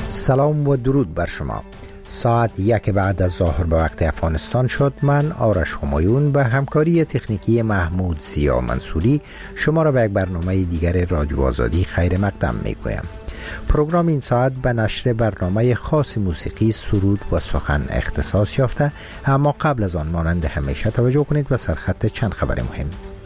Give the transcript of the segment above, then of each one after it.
سلام و درود بر شما. ساعت 1 بعد از ظهر به وقت افغانستان شد. من آرش همایون به همکاری تکنیکی محمود زیا منصوری شما را به یک برنامه دیگر رادیو آزادی خیر مقدم می گویم. پروگرام این ساعت به نشر برنامه خاص موسیقی، سرود و سخن اختصاص یافته، اما قبل از آن مانند همیشه توجه کنید به سرخط چند خبر مهم.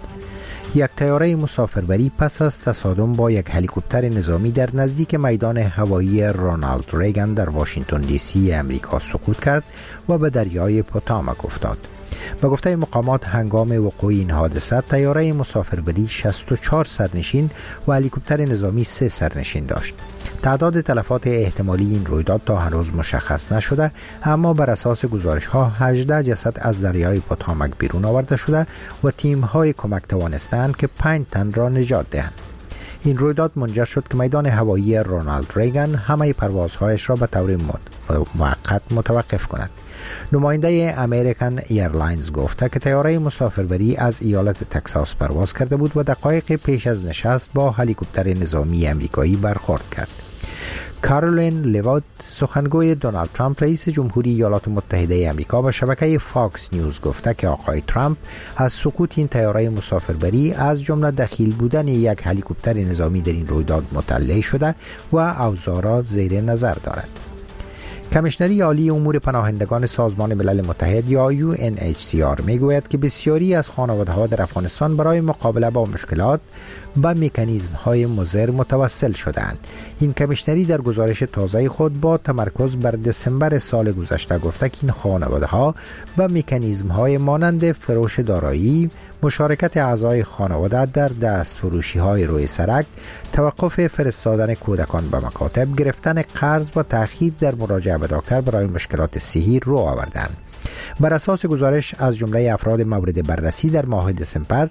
یک طیاره مسافربری پس از تصادم با یک هلیکوپتر نظامی در نزدیک میدان هوایی رونالد ریگان در واشنگتن دی سی امریکا سقوط کرد و به دریای پوتاماک افتاد. به گفته مقامات هنگام وقوع این حادثه طیاره مسافربری 64 سرنشین و هلیکوپتر نظامی 3 سرنشین داشت. تعداد تلفات احتمالی این رویداد تا هنوز مشخص نشده، اما بر اساس گزارش ها 18 جسد از دریای پوتاماک بیرون آورده شده و تیم های کمک توانستند که 5 تن را نجات دهند. این رویداد منجر شد که میدان هوایی رونالد ریگان همه پروازهایش را به طور موقت متوقف کند. نماینده امریکن ایرلاینز گفته که طیاره مسافربری از ایالت تگزاس پرواز کرده بود و دقایق پیش از نشست با هلیکوپتر نظامی امریکایی برخورد کرد. کارولین لیواد، سخنگوی دونالد ترامپ رئیس جمهوری ایالات متحده امریکا، به شبکه فاکس نیوز گفته که آقای ترامپ از سقوط این طیاره مسافربری از جمله دخیل بودن یک هلیکوپتر نظامی در این رویداد مطلع شده و اوضاع زیر نظر دارد. کمیشنری عالی امور پناهندگان سازمان ملل متحد یا UNHCR میگوید که بسیاری از خانواده‌ها در افغانستان برای مقابله با مشکلات به مکانیزم‌های مضر متوسل شدند. این کمیشنری در گزارش تازه خود با تمرکز بر دسامبر سال گذشته گفته که این خانواده‌ها به مکانیزم‌های مانند فروش دارایی، مشارکت اعضای خانواده در دستفروشی‌های روی سرک، توقف فرستادن کودکان به مکاتب، گرفتن قرض و تأخیر در مراجعه به دکتر برای مشکلات صحی رو آوردند. بر اساس گزارش از جمله افراد مورد بررسی در ماه دسامبر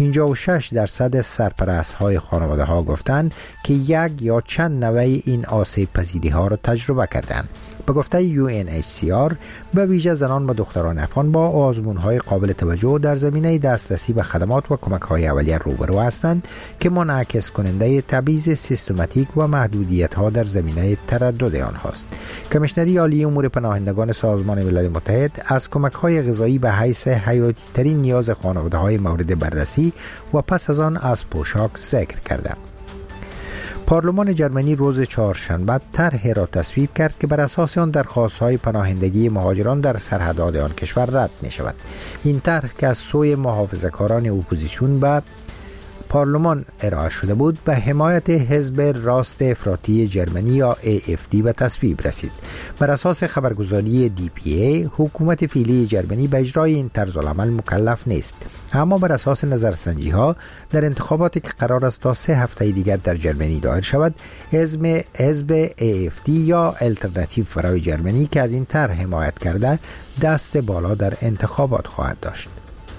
56% سرپرست‌های خانواده‌ها گفتند که یک یا چند نوع این آسیب پذیری‌ها را تجربه کردند. به گفته UNHCR به ویژه زنان و دختران افغان با آزمون‌های قابل توجه در زمینه دسترسی به خدمات و کمک‌های اولیه روبرو هستند که منعکس کننده تبعیض سیستماتیک و محدودیت‌ها در زمینه تردد آنهاست. کمیشنری عالی امور پناهندگان سازمان ملل متحد از کمک‌های غذایی به حیث حیاتی‌ترین نیاز خانواده‌های مورد بررسی و پس از آن از پوشاک ذکر کرده. پارلمان جرمنی روز چهارشنبه طرحی را تصویب کرد که بر اساس آن درخواست‌های پناهندگی مهاجران در سرحدات آن کشور رد می‌شود. این طرح که از سوی محافظه‌کاران اپوزیسیون به پارلمان ارائه شده بود به حمایت حزب راست افراطی جرمنی یا AFD به تصویب رسید. بر اساس خبرگزاری DPA حکومت فعلی جرمنی به اجرای این طرز العمل مکلف نیست، اما بر اساس نظرسنجی ها در انتخاباتی که قرار است تا 3 هفته دیگر در جرمنی دایر شود، حزب AFD یا الترناتیو برای جرمنی که از این طرح حمایت کرده دست بالا در انتخابات خواهد داشت.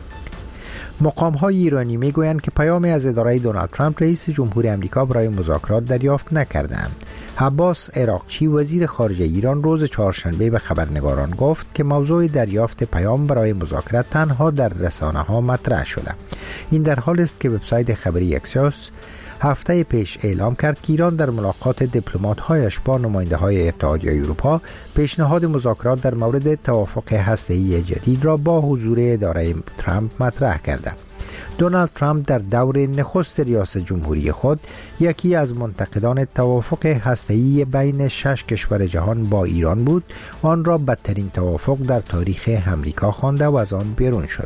مقام‌های ایرانی میگویند که پیامی از اداره دونالد ترامپ رئیس جمهوری آمریکا برای مذاکرات دریافت نکردند. عباس عراقچی وزیر خارجه ایران روز چهارشنبه به خبرنگاران گفت که موضوع دریافت پیام برای مذاکرات تنها در رسانه‌ها مطرح شده. این در حالی است که وبسایت خبری اکسیوس هفته پیش اعلام کرد که ایران در ملاقات دیپلمات‌هایش با نماینده‌های اتحادیه اروپا پیشنهاد مذاکرات در مورد توافق هسته‌ای جدید را با حضور اداره ترامپ مطرح کرده. دونالد ترامپ در دور نخست ریاست جمهوری خود یکی از منتقدان توافق هسته‌ای بین 6 کشور جهان با ایران بود، آن را بدترین توافق در تاریخ آمریکا خوانده و از آن بیرون شد.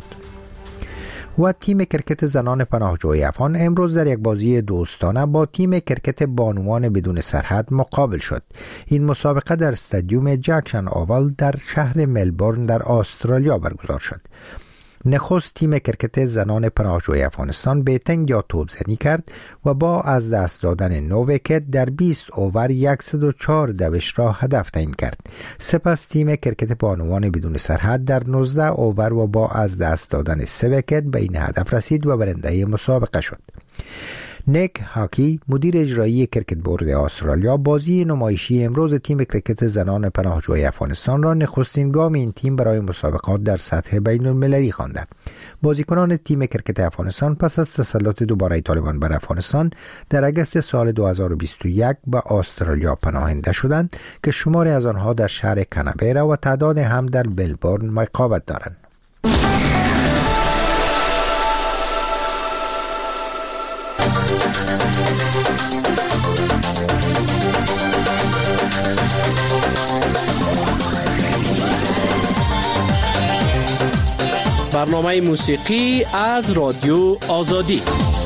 و تیم کرکت زنان پناهجوی افغان امروز در یک بازی دوستانه با تیم کرکت بانوان بدون سرحد مقابل شد. این مسابقه در استادیوم جکسن اوول در شهر ملبورن در استرالیا برگزار شد. نخست تیم کرکت زنان پناهجوی افغانستان بیتنگ یا توپزنی کرد و با از دست دادن 9 ویکت در 20 اوور 104 دوش را هدف تعیین کرد. سپس تیم کرکت بانوان بدون سرحد در 19 اوور و با از دست دادن 3 ویکت به این هدف رسید و برنده مسابقه شد. نیک هاکی مدیر اجرایی کرکت بورد استرالیا بازی نمایشی امروز تیم کرکت زنان پناهجوی افغانستان را نخستین گام این تیم برای مسابقات در سطح بین المللی خوانده. بازیکنان تیم کرکت افغانستان پس از تسلط دوباره طالبان بر افغانستان در اگست سال 2021 به استرالیا پناهنده شدند که شماری از آنها در شهر کانبرا و تعداد هم در ملبورن مقامت دارند. برنامه موسیقی از رادیو آزادی.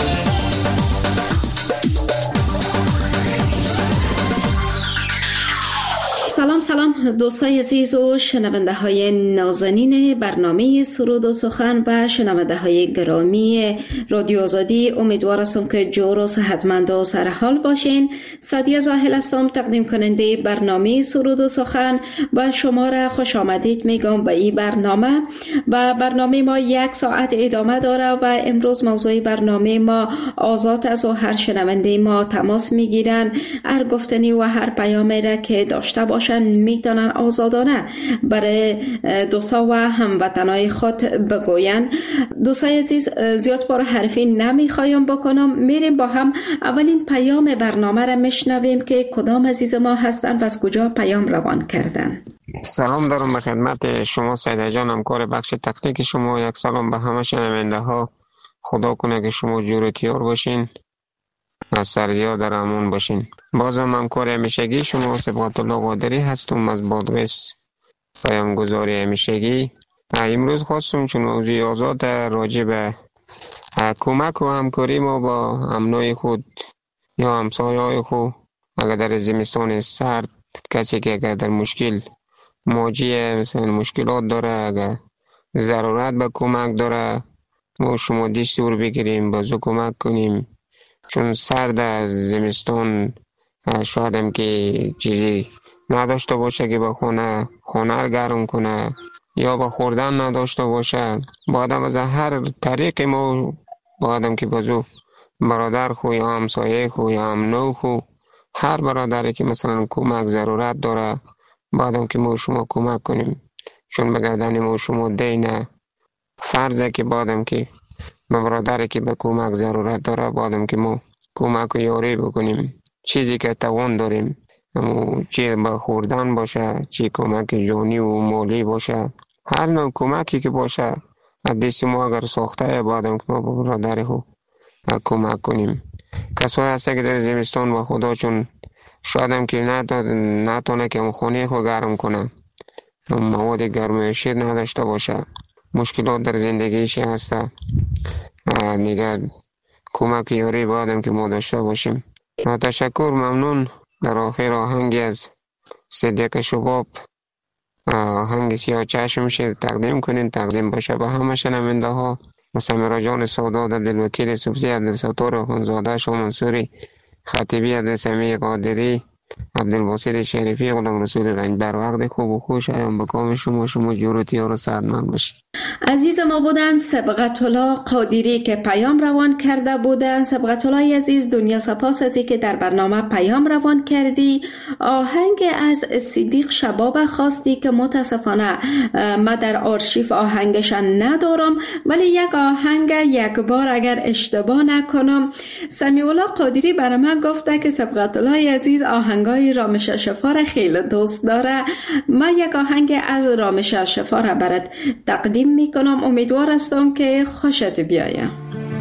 سلام دوستای عزیز و شنونده های نازنین برنامه سرود و سخن و شنونده های گرامی رادیو آزادی، امیدوار هستم که جور و صحتمند و سرحال باشین. سعدیه زاهل هستم، تقدیم کننده برنامه سرود و سخن و شما را خوش آمدید میگم به این برنامه. و برنامه ما 1 ساعت ادامه داره و امروز موضوع برنامه ما آزاد است و هر شنونده ما تماس میگیرن، هر گفتنی و هر پیامی را که داشته باشن میتونن آزادانه برای دوستا و هموطنای خود بگوین. دوستای عزیز، زیاد بار حرفی نمیخوایم بکنم، میریم با هم اولین پیام برنامه را میشنویم که کدام عزیز ما هستن و از کجا پیام روان کردن. سلام دارم به خدمت شما سیده جان، همکار بخش تکنیک شما. یک سلام به همه شنونده ها. خدا کنه که شما جور و تیار باشین، از سردی ها در امون باشین. بازم همکار همیشگی شما صبغت الله قادری هستم از بادغیس، پیامگزاری همیشگی. امروز خواستم چون موضوع آزاد راجع به کمک و همکاری ما با همنای خود یا همسایه های خود اگر در زمستان سرد، کسی که اگر در مشکل مواجه مثلا مشکلات داره، اگر ضرورت به کمک داره، ما شما دستور بگیریم بازو کمک کنیم. چون سرد از زمستان شاید هم که چیزی نداشته باشه که به خونه رو گرم کنه یا به خوردن نداشته باشه، بعدم از هر طریق ما بعدم که بازو برادر خو یا همسایه خو یا همنو خو هر برادری که مثلا کمک ضرورت داره بعدم که ما شما کمک کنیم. چون بگردن ما شما دینه فرضه که بعدم که به برادری که به کمک ضرورت داره بعدم که ما کمک و یاری بکنیم. چیزی که توان داریم، چی به خوردن باشه، چی کمک جانی و مالی باشه، هر نوع کمکی که باشه از دست ما اگر ساخته بعدم که ما به برادر خود کمک کنیم. کسایی هسته که در زمستان با خدا چون شاید هم که نتونه که خونه خود گرم کنه، مواد گرمایشی نداشته باشه، مشکلات در زندگیش هسته، دیگر کمک یاری بعدم که ما داشته باشیم. تشکر، ممنون. در آخر آهنگی از صدیق شباب، آهنگ سیاه چشم میشه تقدیم کنین، تقدیم باشه به همه شنونده ها. مسمرا جان سادات، عبدالوکیل سبزی، عبدالستار خانزاده، شاه منصوری خطیبی، عبدالسمیع قادری، عبدالباسط شریفی، غلام رسول رنگ بر وقت خوب و خوش ایام بکام شما جور و تیار و سعدمند باشید. عزیز ما بودن صبغت الله قادری که پیام روان کرده بودن. صبغت الله عزیز، دنیا سپاس ازی که در برنامه پیام روان کردی. آهنگ از صدیق شباب خواستی که متاسفانه ما در آرشیف آهنگش ندارم، ولی یک آهنگ یک بار اگر اشتباه نکنم سمیع الله قادری برای من گفته که صبغت الله عزیز آهنگای رامش شفا را خیلی دوست داره. من یک آهنگ از رامش شفا را برات تقدیم میکنم، امیدوار هستم که خوشت بیاید.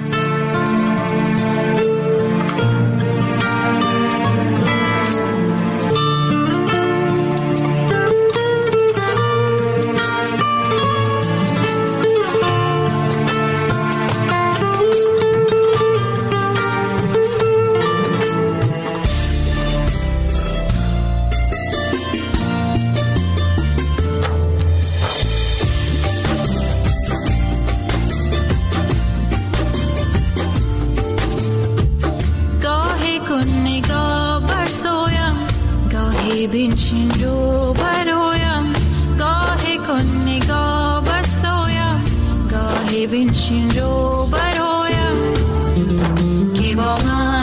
بینشین رو برایم، گاهی کن نگاه بر سویم، گاهی بینشین رو برایم که با من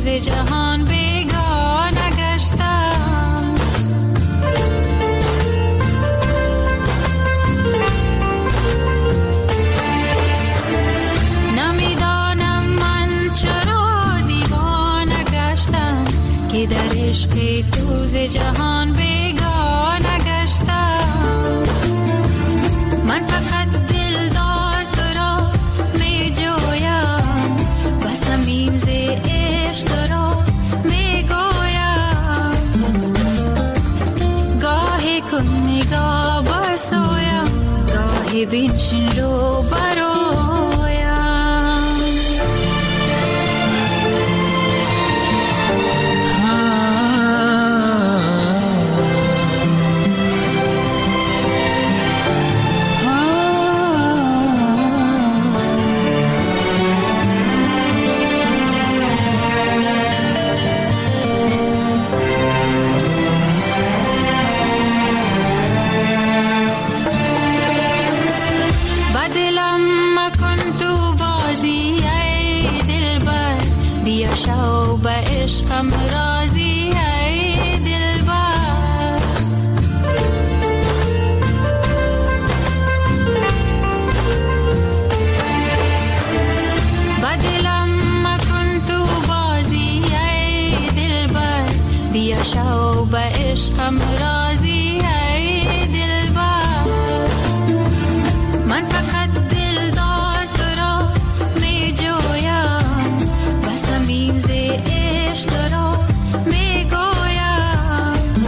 جهان بیگانه گشتم. نمیدانم من چرا دیوانه گشتم که در عشق تو ز جهان بیگانه گشتم. من فقط دلدار تو را می جویم، بس همین ز عشق تو را می گویم. گاهی کن نگاه بسویم، گاهی بنشین رو برویم. شو به عشقم راضی ای دلبر. با دلم مکن تو بازی ای دلبر، بیا شو به عشقم راضی ای دلبر. من فقط دلدار تو را می جویم، بس همین ز عشق تو را می گویم.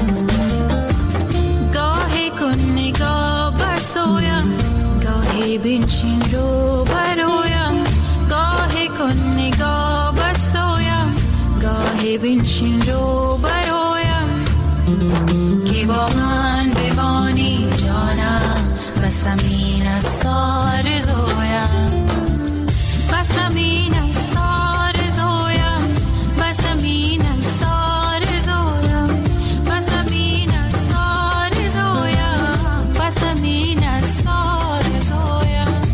گاهی کن نگاه برسویم، گاهی بنشین رو برویم. گاهی کن نگاه برسویم، گاهی بنشین رو برویم. که با من بمانی جانم، بس همین از سار زویم. بس همین از سار زویم، بس همین از سار زویم. بس همین از سار زویم، بس همین از سار زویم.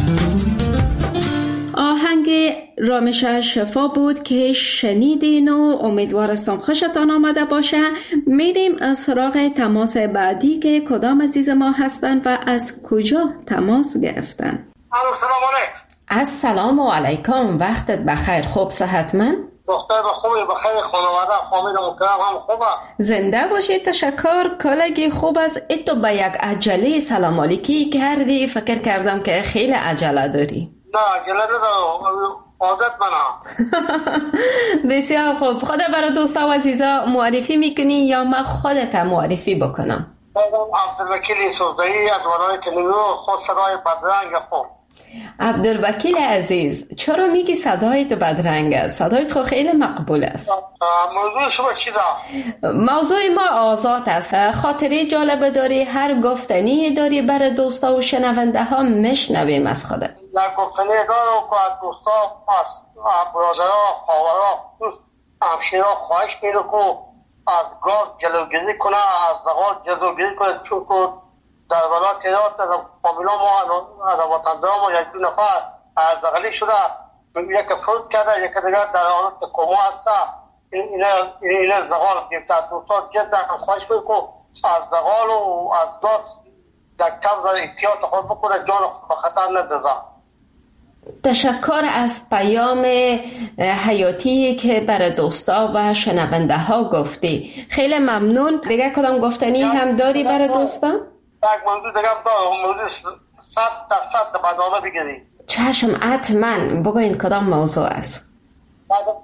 آهنگ رامش شفا بود که شنیدین و امیدوارستم خوشتان آمده باشه. میریم سراغ تماس بعدی که کدام عزیز ما هستن و از کجا تماس گرفتن. سلام علیکم. السلام علیکم، وقتت بخیر. خوب صحت من؟ دختر خوبی بخیر، خانواده فامیل محترم هم خوبه؟ زنده باشی. تشکر. کلگی خوب است. تو به یک عجله سلام علیکی کردی، فکر کردم که خیلی عجله داری. نه عجله ندارم، عادت منم. بسیار خوب. خودت برای دوستا و عزیزا معرفی میکنی یا من خودت معرفی بکنم؟ عبدالوکیل سوزایی از ولایت نیمرو، خود صدای بدرنگ خوب. عبدالوکیل عزیز، چرا میگی صدایت بدرنگ است؟ صدایت خو خیلی مقبول است. موضوع شما چیزا؟ موضوع ما آزاد است. خاطره جالب داری، هر گفتنی داری برای دوستا و شنونده ها میشنویم از خودت. یک گفتنی دارم که از دوستا، از برادرها، خواهرها، همشیرها خواهش میکنم که از گاز جلوگیری کنه، از زغال جلوگیری کنه، چون که در ولایت ایران از فامیلا ما، از وطندارا ما یک دو نفر از زغالی شده، یک فرود کرده، یک دیگر در حالت کما هسته. این زغال گرفته. دوستا جدا خواهش میکنم که از زغال و از گاز در کم احتیاط خود بکنه، جان به خطر ندازه. تشکر از پیام حیاتی که برای دوستا و شنونده ها گفتی. خیلی ممنون. دیگه کدام گفتنی هم داری برای دوستا؟ یک موضوع دیگه دارم، موضوع 100% برنامه بگیری. چشم، حتما بگو این کدام موضوع است. مردم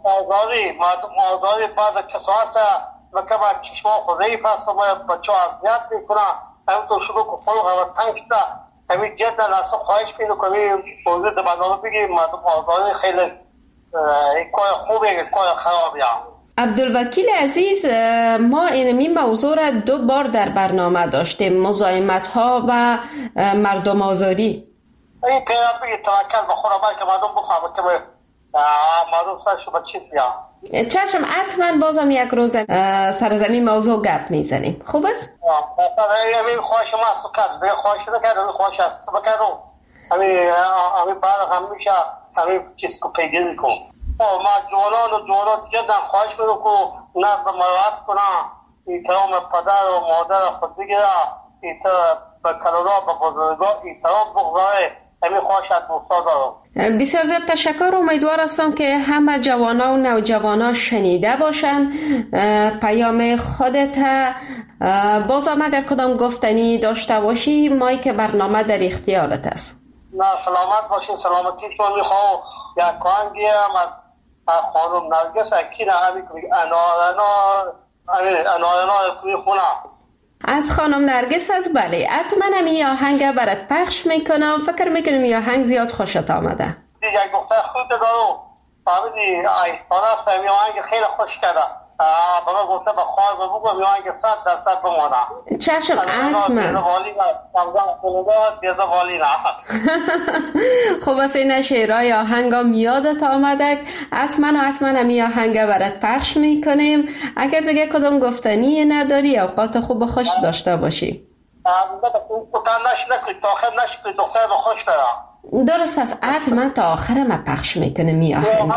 آزاری بعد کسا هست و که باید چشما خودهی هست و باید بچه اذیت میکنه، همینطور شروع که فلق و تنگ شده. همین جدا اصلا خواهش میکنم که همین موضوع در برنامه بگیری. مردم آزاری خیلی کار خوبه، کار خرابی هم. عبدالوکیل عزیز، ما این موضوع را 2 بار در برنامه داشتیم، مزاحمت ها و مردم آزاری. این پیدا بگی توکل به خدا باید که مردم بفهمه که مردم سرشو به چی بیا. چشم، حتما بازم یک روز سرزمین موضوع گپ میزنیم. خوب است؟ همین خواهش ما است کرد، دیگه خواهش نکرد، همین خواهش است بکردم. همین بعد هم میشه همین چیز که پیگیری کن. ما جوانان جدا خواهش میکنم که نظم مراعات کنن، احترام پدر و مادر خود بگیره، به کلورا به بزرگان احترام بگذاره. همین خواهش از دوستا دارم. بسیار زیاد تشکر. امیدوار هستم که همه جوانا و نوجوانا شنیده باشند پیام خودت. بازم اگر کدام گفتنی داشته باشی مایک برنامه در اختیارت است. نه سلامت باشین، سلامتیتون میخوام. یک کانگی هم از خانم نرگس اکینا همی کنی انارانا کنی خونه از خانم نرگس هست. بله حتما همی آهنگ برات پخش میکنم. فکر میکنم این آهنگ زیاد خوشت آمده. دیگه یک دختر خوب دارو فهمیدی ایستانه است. این آهنگ خیلی خوش کرده. بابا گفته به خواهر بگو این آهنگ 100% بمانه. چشم حتما. خوب است این شعرهای آهنگا میادت آمده. حتما همی آهنگ برات پخش میکنیم. اگر دیگه کدام گفتنی نداری اوقات خوب و خوش داشته باشی. دختر به خوش دارم. درست است. حتما تا آخر ما پخش میکنه می آهنگ.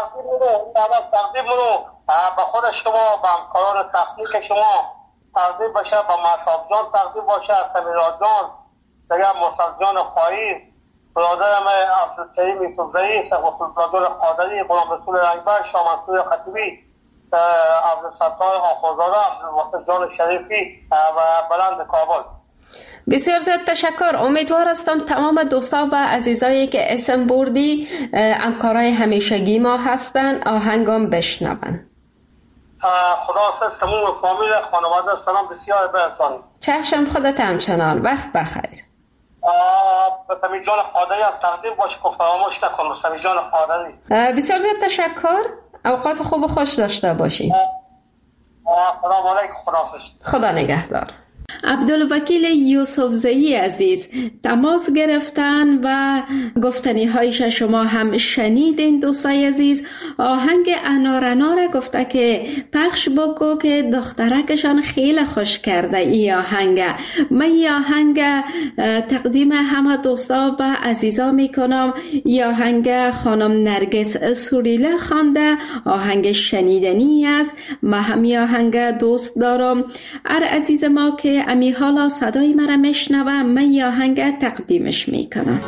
تقدیم رو به خود شما، به همکاران تخنیک شما تقدیم باشه، به مشاب جان تقدیم باشه، سمیرا جان، دیگه مرسل جان خواهیز، برادرم عبدالکریم یوسفزئی، سرگفتگان قادری، غلام رسول رنگبر، شاه منصور خطیبی، عبدالستار آخوزاده، عبدالواسط جان شریفی و بلند کابل. بسیار زیاد تشکر. امیدوار هستم تمام دوستا و عزیزایی که اسم بردی همکارای همیشگی ما هستن آهنگام بشنون. خداحافظ تمام فامیل خانواده سلام بسیار برسانید. چشم خودت همچنان. وقت بخیر. به سمی جان قادری هم تقدیم باشه که فراموش نکن. سمی جان قادری بسیار زیاد تشکر. اوقات خوب و خوش داشته باشی. سلام علیکم. خداحافظ. خدا نگهدار. عبدالوکیل یوسفزئی عزیز تماس گرفتن و گفتنی هایش شما هم شنیدین. دوستای عزیز آهنگ انار گفته که پخش بگو که دخترکشان خیلی خوش کرده ای آهنگ. من ای آهنگ تقدیم همه دوستا و عزیزا میکنم. ای آهنگ خانم نرگس سوریله خوانده. آهنگ شنیدنی است. من همی آهنگ دوست دارم. عزیز ما که امی حالا صدای مرا میشنوه من یا آهنگ تقدیمش میکنم.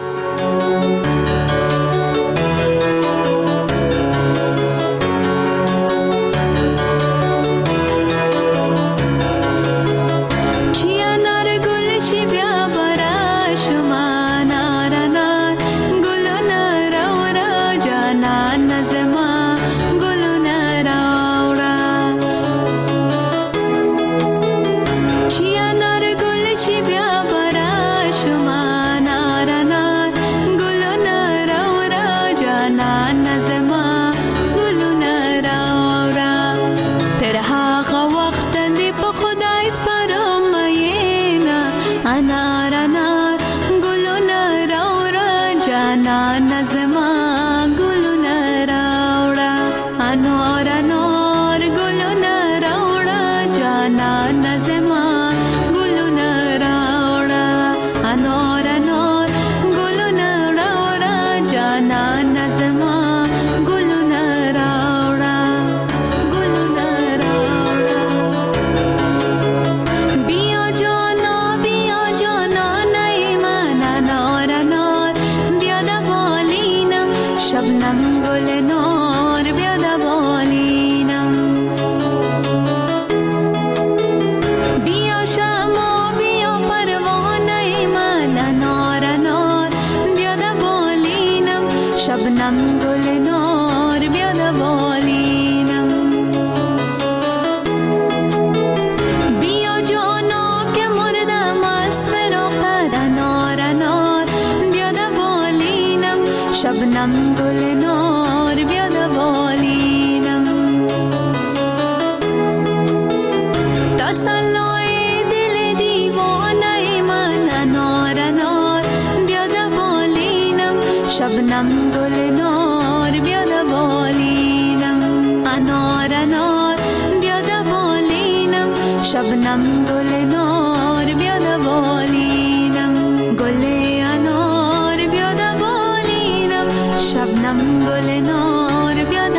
شبنم گل نار بیاد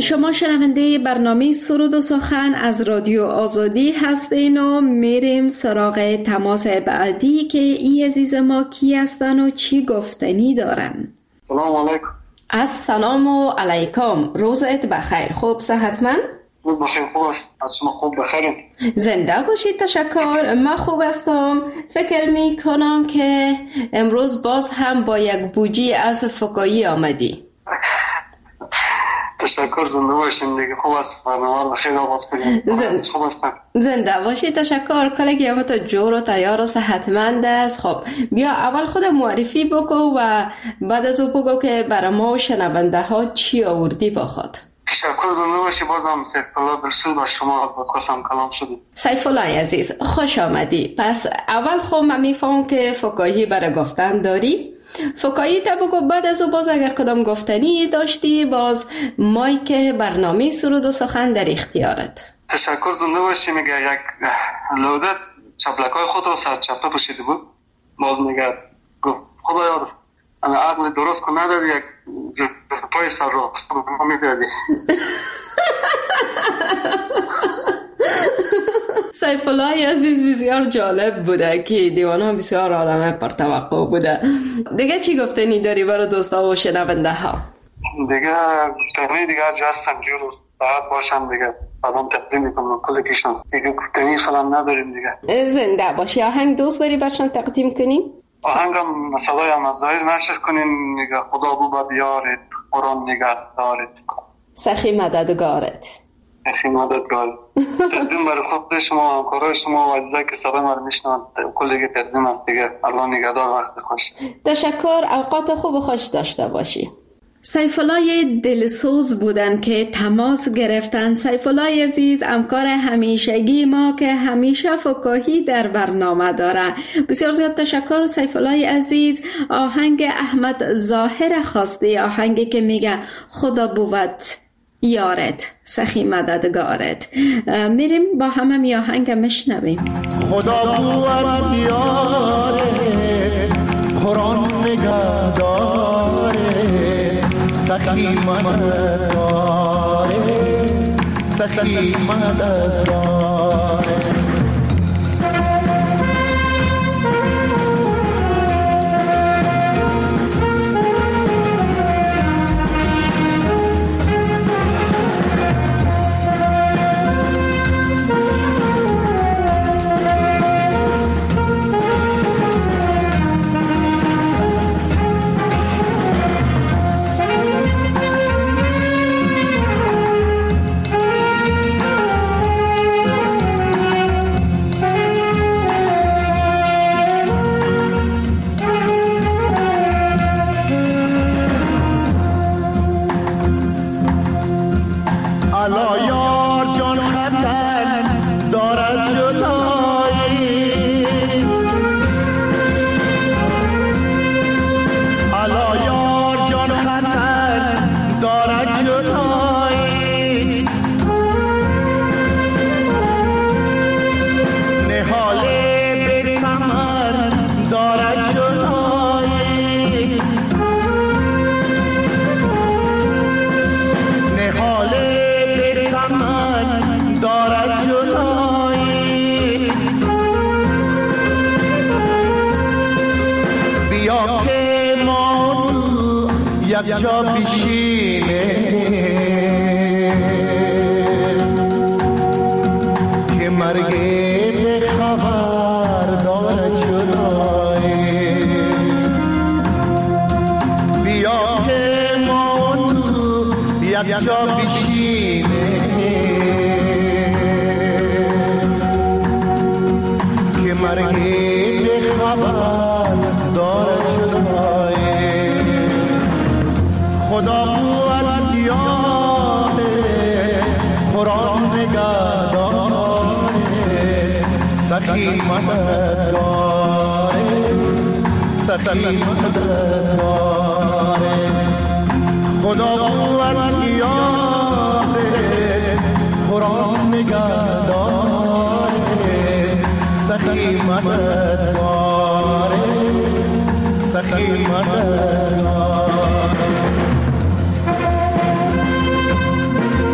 شما شنونده برنامه سرود و سخن از رادیو آزادی هستین و میریم سراغ تماس بعدی که ای عزیز ما کی هستن و چی گفتنی دارن. سلام علیکم. السلام علیکم. روزت بخیر. خوب صحتمند؟ روز بخیر. خوب است. از شما خوب بخیرین؟ زنده باشید. تشکر. من خوب هستم. فکر می کنم که امروز باز هم با یک بوجی از فکایی آمدی. تشکر. زنده باشین دیگه. خوب است. برنامه بخیر آغاز کنیم. خوب هستم. زنده باشید. تشکر. کلگی تو جور و تیار و صحتمند است. خب بیا اول خود معرفی بکو و بعد از او بگو که برای ما و شنونده ها چی آوردی با خود. تشکر. زنده باشی. بازم سیف الله دلسوز با شما از پادکستم کلام شدیم. سیف الله عزیز خوش آمدی. پس اول خب من میفهم که فکاهی برای گفتن داری. فکایی تا بگو، بعد از او باز اگر کدام گفتنی داشتی باز مایک برنامه سرود و سخن در اختیارت. تشکر. زنده باشی. میگه یک لودت چپلکای خود رو سر چپه پوشیده بود. باز میگه گفت خدایا انا عقل درست کن ندادی، یک پای سر رو میدادی. سیف الله عزیز بسیار جالب بوده که دیوانه بسیار آدم پرتوقع بوده. دیگه چی گفتنی داری برای دوستا و شنونده ها؟ دیگه تقریبا دیگه هر جا هستم جور راحت باشم دیگه سلام تقدیم میکنم کل کشم دیگه گفتنی فلان نداریم دیگه. زنده باشی. آهنگ دوست داری برشان تقدیم کنی؟ آهنگم صدای هم از ظاهر نشر کنین دیگه. خدا بود یارت، قرآن نگه دارت، سخی مددگارت. سخی مددگارت. تقدیم برای خود شما و همکارای شما و عزیزایی که صدای ما رو میشنون کل دیگه تقدیم است دیگه. الله نگهدار. وقت خوش. تشکر. اوقات خوب و خوش داشته باشی. سیف الله دلسوز بودن که تماس گرفتن. سیف الله عزیز همکار همیشگی ما که همیشه فکاهی در برنامه داره. بسیار زیاد تشکر سیف الله عزیز. آهنگ احمد ظاهر خواستی، آهنگی که میگه خدا بود یارت، سخی مددگارت. میریم با همه آهنگ مشنویم. خدا بود یارت، قرآن نگهدارت، سخی مددگارت، سخی مددگارت. یک جا بشینه که مرگ به خبر دارد جدایی. بیا که ما تو یک جا بشینه که مرگ به خبر دارد جدایی. خدا بود یاره، قرآن نگهداره، سخی مددگاره، سخی مددگاره. خدا بود یاره، قرآن نگهداره، سخی مددگاره، سخی مددگاره.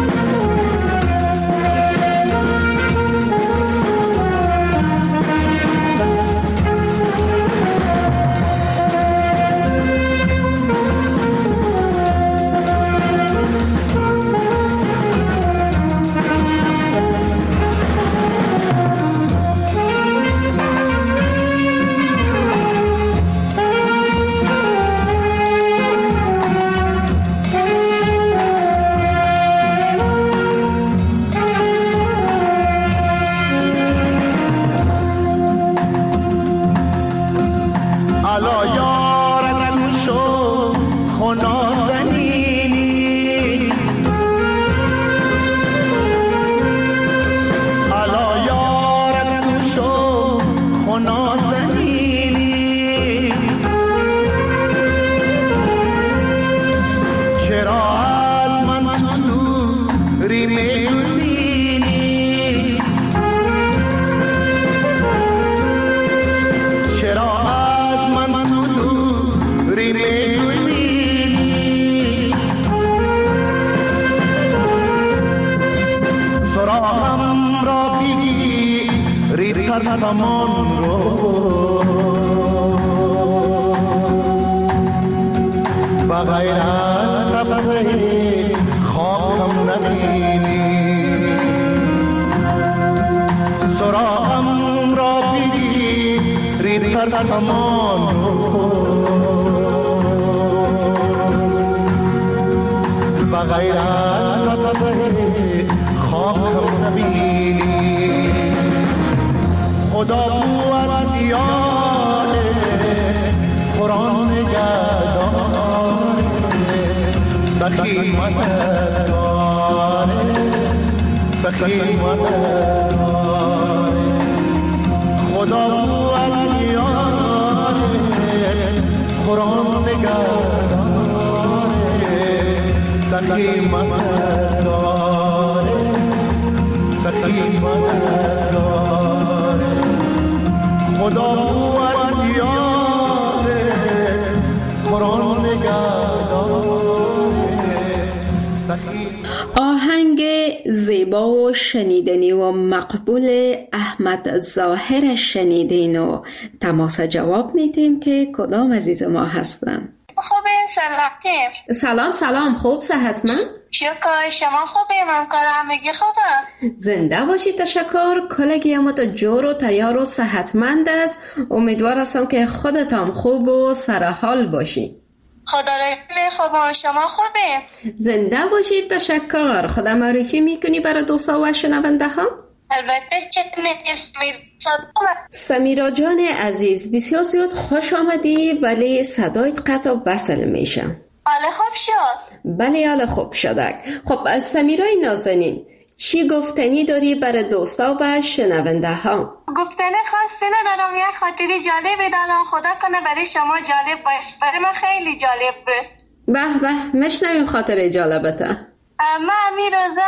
ترسمان رو و غیر از سبزه خاکم نبینی، سراغم را بگیری ترسمان رو و غیر از سبزه خاکم نبینی. خدا بود دیار قرآن نگهدار سخی مددگار سخی مددگار. خدا بود دیار قرآن نگهدار سخی مددگار سخی مددگار. خدا بود یار قرآن نگهدار سخی. آهنگ زیبا و شنیدنی و مقبول احمد ظاهر شنیدین و تماس جواب میدیم که کدام عزیز ما هستن. خوبه، سلام. سلام خوب صحتمند؟ شکر، شما خوبه؟ من کار همگی خوبه؟ زنده باشی، تشکر. کلگی ما تو جور و تیار و صحتمند است. امیدوار هستم که خودت هم خوب و سرحال باشی. خدا را خوبه. شما خوبه؟ زنده باشی، تشکر. خدا معرفی میکنی برای دوستا و شنونده ها؟ البته. سمیرا جان عزیز، بسیار زیاد خوش آمدی ولی صدایت قطع و وصل میشه. حالا خوب شد؟ بله حالا خوب شدک. خب از سمیرای نازنین چی گفتنی داری برای دوستا و شنونده ها؟ گفتنی خاصی ندارم، یه خاطری جالبی دارم. خدا کنه برای شما جالب باشه. برای من خیلی جالب بود. به به، مشنویم خاطر جالبته. من امیر روزا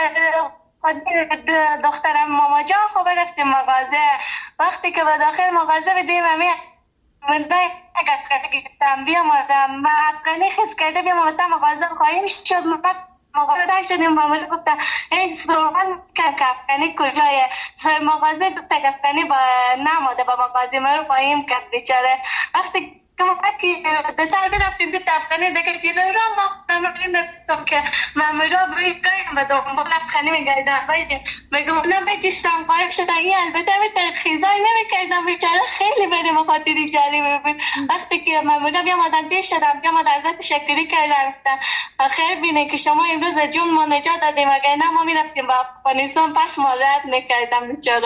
دخترم ماما جان خوب رفتیم مغازه. وقتی که به داخل مغازه بدیم من اگر گفتم بیام من افغانی خیز کرده بیام آمدم مغازه خواهیم شد. مغازه در شدیم مامولی گفتم ای سوال که افغانی کجایه؟ مغازه گفته افغانی با نماده با مغازه ما رو خواهیم کرد بیچاره. وقتی که دوتر برفتیم بیت افغانی دیگه جلو را ما نمیدونم که مامورا بایی گایم و دنبال افغانی میگردن میگم اونم بجیستم قایم شدن. این البته به خیزای نمیکردم بیچاره. خیلی بریم خاطری جالبه بود. وقتی که مامورا بیامدن پیش شدم بیامد ازت تشکری کردن خیر بینه که شما امروز جون ما نجات دادیم اگر نه ما میرفتیم با افغانستان پس ما رد میکردم بیچاره.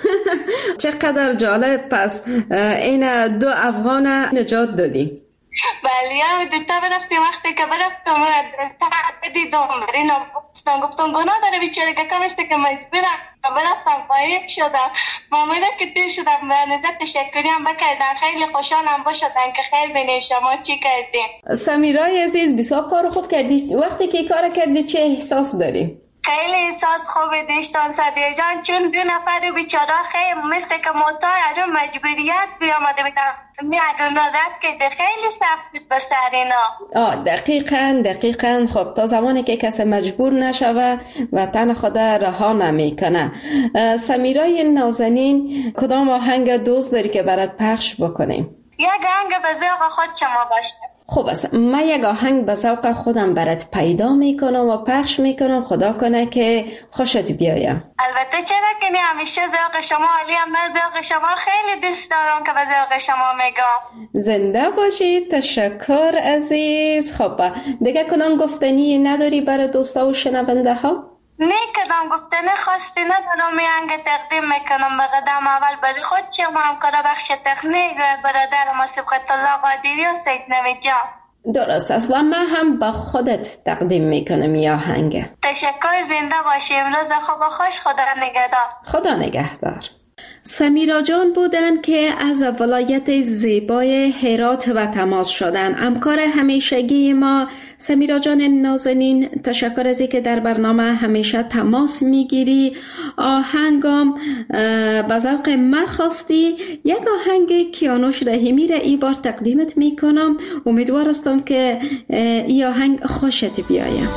چقدر جالب. پس این دو افغان نجات دادی؟ بله هم دوتا برفتیم. وقتی که برفتم دیدم برین گفتم گناه داره بیچاره که کم است که برفتم قایم شدم. مامورا که دیر شدم به نظر تشکری هم بکردن. خیلی خوشحالم باشدن که خیلی بینه شما چی کردین. سمیرای عزیز بسیار کار خوب کردی. وقتی که کار کردی چه احساس داری؟ خیلی احساس خوبه دیشتان صدیه جان، چون دو نفر بیچاره خیلی مثل که موتار از اون مجبوریت بیامده بیدن میادونا رد کرده. خیلی سخت بود به سر اینا. دقیقاً. خب تا زمانی که کسی مجبور نشوه و تن خود رها نمیکنه. سمیرای نازنین کدام آهنگ دوست داری که برات پخش بکنیم؟ یک آهنگ به ذوق خود شما باشه. خوب است، من یک آهنگ به ذوق خودم برات پیدا میکنم و پخش میکنم. خدا کنه که خوشت بیایم. البته چرا که نه، همیشه ذوق شما عالی. من ذوق شما خیلی دوست دارم که به ذوق شما میگم. زنده باشید، تشکر عزیز. خب دیگه کدام گفتنی نداری برای دوستا و شنونده ها؟ نه کدام گفتنی خاصی ندارم. میانگ تقدیم میکنم به قدم اول برای خود چیم همکار بخش تکنیک برادر ما سبقت الله قادری و سید نوید جان. درست است و من هم با خودت تقدیم میکنم یا آهنگ. تشکر. زنده باشی. امروز خوب و خوش. خدا نگهدار. خدا نگهدار. سمیرا جان بودن که از ولایت زیبای هرات و تماس شدن. همکار همیشگی ما سمیرا جان نازنین، تشکر از اینکه در برنامه همیشه تماس میگیری. آهنگم به ذوق من خواستی. یک آهنگ کیانوش رحیمی را ای بار تقدیمت میکنم. امیدوار هستم که ای آهنگ خوشت بیاید.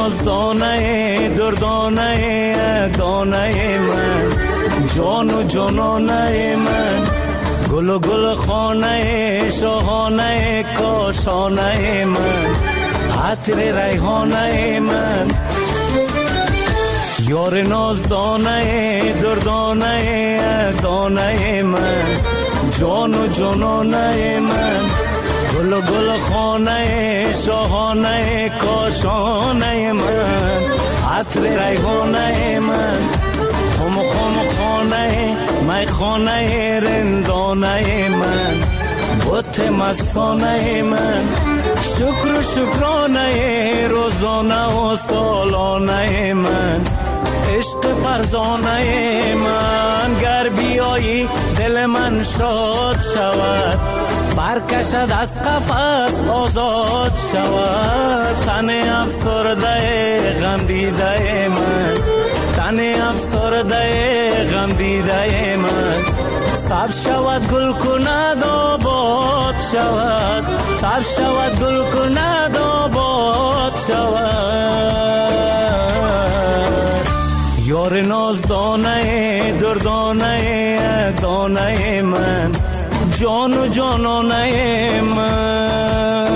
نازدانه دردانه دانه من، جان و جانانه من، گل و گل خانه شاهانه کاشانه من، عطر ریحانه من، یار نازدانه دردانه دانه من، جان و جانانه من، گل و گل خانه شاهانه کاشانه من، عطر ریحانه من، خم خم خانه می خانه رندانه من، بت مستانه من، شکر و شکرانه روزانه و سالانه من، عشق فرزانه من، گر بیایی دل من شاد شود، برکشد از قفس آزاد شود، تن افسرده غم دیده من، تن افسرده غم دیده من، سب شود گل کند آباد شود، سب شود گل کند آباد شود، یار نازدانه دردانه دانه من، جان و جانانه من.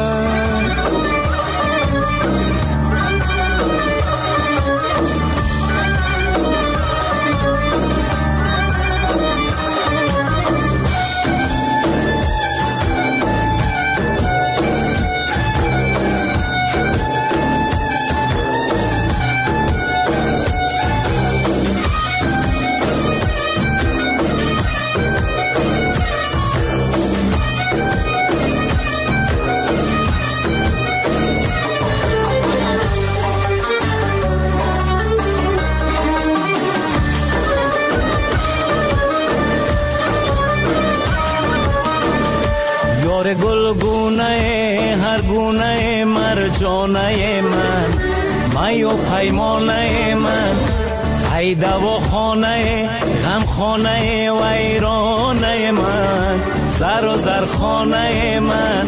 گلگونه هر گونه مرجانه من، می و پیمانه من، عیده و خانه غم خانه ویرانه من، زر و زرخانه من،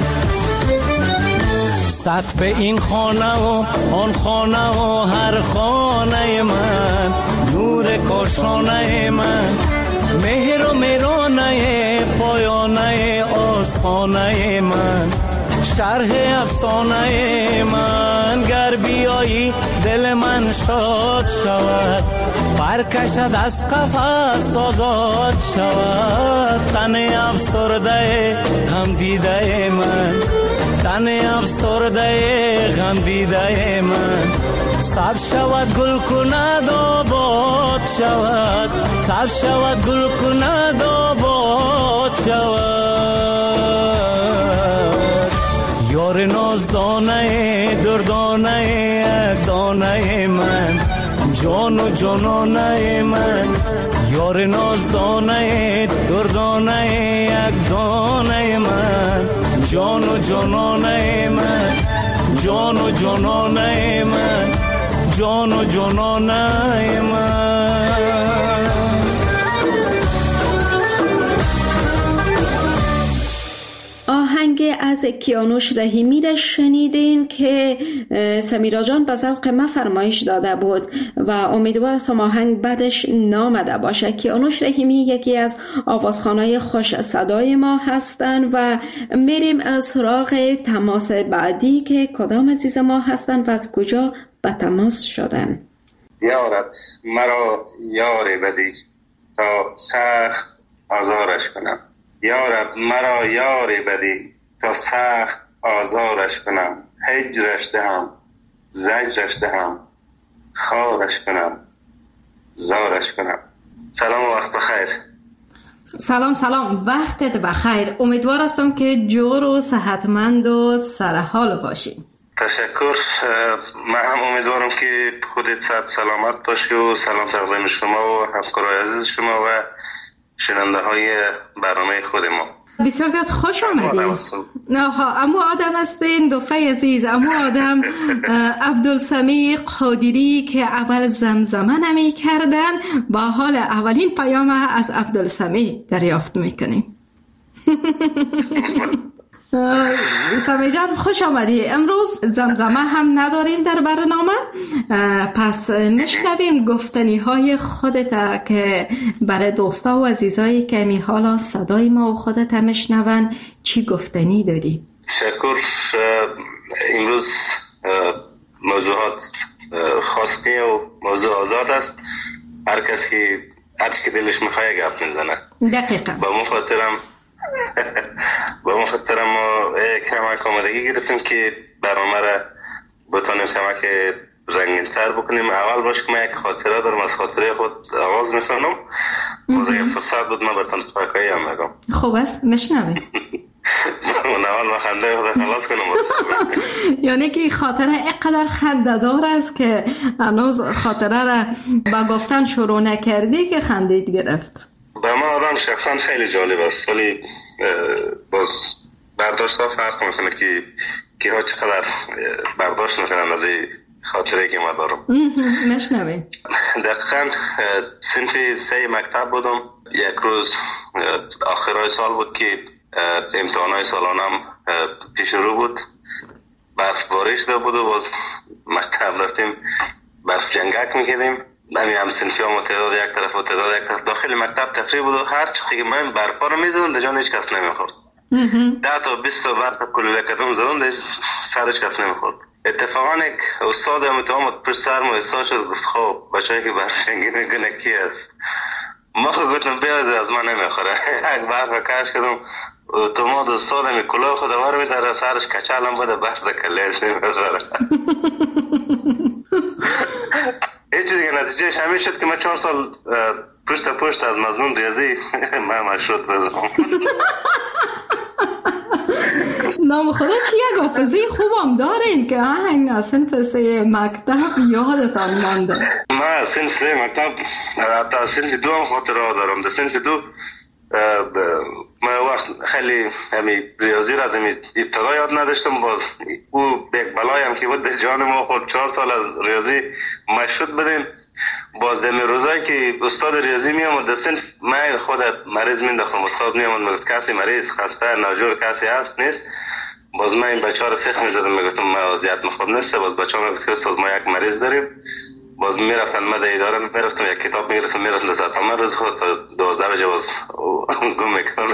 سقف این خانه و آن خانه و هر خانه من، نور کاشانه من، مهر و مهرانه پایانه آستانه من، شرح افسانه من، گر بیایی دل من شاد شود، برکشد از قفس آزاد شود، تن افسرده غم دیده من، تن افسرده غم دیده من، سب شود گل کند آباد شود، سب شود گل کند آباد شود، یار نازدانه دردانه دانه من، جان و جانانه من، یار نازدانه دردانه یک دانه من، جان و جانانه من، جان و جانانه من، جان و جانانه من. آهنگ از کیانوش رحیمی را شنیدین که سمیرا جان به ذوق ما فرمایش داده بود و امیدوار هستم آهنگ بعدش نامده باشه. کیانوش رحیمی یکی از آوازخوانای خوش صدای ما هستن و میریم سراغ تماس بعدی که کدام عزیز ما هستن و از کجا به تماس شدن. یا رب مرا یار بدی تا سخت آزارش کنم، یا رب مرا یار بدی تا سخت آزارش کنم، هجرش دهم زجرش دهم خارش کنم زارش کنم. سلام و وقت بخیر. سلام وقتت بخیر. امیدوار هستم که جور و صحتمند و سرحال باشی. تشکر. من هم امیدوارم که خودت صحت سلامت باشی و سلام تقدیم شما و همکارای عزیز شما و شنونده های برنامه خود ما. بسیار زیاد خوش آمدی. اما آدم هستین دوستای عزیز، اما آدم عبدالسمیع قادری که اول زمزمه نمی کردن، با حال اولین پیام از عبدالسمیع دریافت میکنیم. سمی جان خوش آمدی. امروز زمزمه هم نداریم در برنامه، پس میشنویم گفتنی های خودت که برای دوستا و عزیزایی که می حالا صدای ما و خودت هم میشنون چی گفتنی داری؟ شکر. امروز موضوعات خاصی و موضوع آزاد است، هر کسی هر چی که دلش میخواد گپ میزنه. دقیقاً. با مخاطرم ما کمک آمادگی گرفتیم که برنامه را بتانیم کمک رنگین‌تر بکنیم. اول باش که من یک خاطره دارم، از خاطره خود آواز میخونم، باز اگه فرصت بود من براتون فکایی هم میگم. خوب است، میشنویم. من اول خنده خود خلاص کنم. یعنی که خاطره اینقدر خنده‌دار است که هنوز خاطره را با گفتن شروع نکردی که خندید گرفت. به من آدم شخصا خیلی جالب است، ولی باز برداشت ها فرق میکنه که ها چقدر برداشت میکنن از این خاطره که ما دارم. نشنویم. دقیقا صنف 3 مکتب بودم. یک روز آخرای سال بود که امتحانای سالانم پیش رو بود. برفباری شده بود و باز مکتب رفتیم برف جنگک میکردیم. هم صنفی ها تعداد یک طرف و تعداد یک طرف. داخل مکتب تفریح بود و هر چی که من برفا رو میزدم در جان هیچ کس نمیخورد. 10 تا 20 تا برف کلوله کدوم زدم در سر هیچ کس نمیخورد. اتفاقا یک استاد امتحان پشت سر ما ایسا شد، گفت خب بچه‌ای که برف جنگی میکنه کی است؟ ما خود گفتم بیاد از من نمیخوره. یک برف کش کردم اتومات استاد می کلاه خود آور میداره سرش کچلم بوده برف کلیش نمیخوره. هیچ دیگه نتیجهش همین شد که من 4 سال پشت از مضمون ریاضی من مشروط بزنم. نام خدا چی یک حافظه خوبم دارین که این صنف 3 مکتب یادتان مانده؟ من صنف 3 مکتب حتی صنف 2 هم خاطره دارم. در صنف 2 من وقت خیلی همی ریاضی را از ابتدا یاد نداشتم. باز او یک بلای هم که بود در جان ما خود 4 سال از ریاضی مشروط بدیم. باز در روزایی که استاد ریاضی می آمد در صنف من خود مریض مینداختم. استاد می آمد میگفت کسی مریض خسته ناجور کسی هست نیست. باز من این بچه ها را سیخ میزدم میگفتم من وضعیت خوب نیست. باز بچه ها میگفت که استاد ما یک مریض داریم. باز میرفتن من در اداره میرفتم یک کتاب میگرفتم میرفتم در ساعت من روز خود تا 12 بجه باز گم میکنم.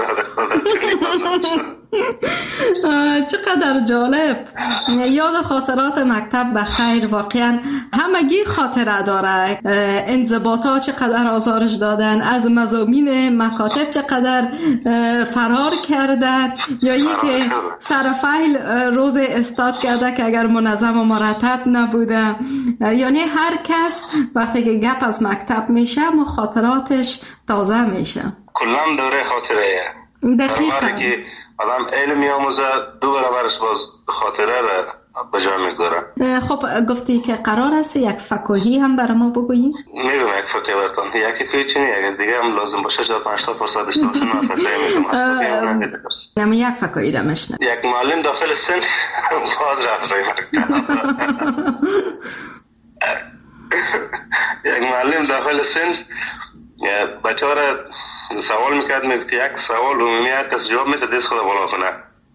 چقدر جالب. یاد خاطرات مکتب بخیر. واقعا همگی خاطره داره. انضباطات چقدر آزارش دادن، از مضامین مکاتب چقدر فرار کردن، یا یکی سرفیل روز استاد کرده که اگر منظم و مرتب نبوده. یعنی هر کس وقتی که گپ از مکتب میشه خاطراتش تازه میشه. کلام دوره خاطره. دقیقاً. که آدم علم میاموزه 2 برابرش باز خاطره را به جا میگذاره. خب گفتی که قرار است یک فکاهی هم برای ما بگویی؟ میگم یک فکاهی براتون. یکی که چی نه، اگر دیگه هم لازم باشه 4-5 تا فرصت داشته باشم من فکاهی میگم. اصلا یک فکاهی را میشنم. یک معلم داخل صنف باز رفت روی مکتب. یک معلم داخل صنف بچه‌ها را سوال میکرد، میگفت یک سوال عمومی هر کس جواب میده دست خود بالا کنه.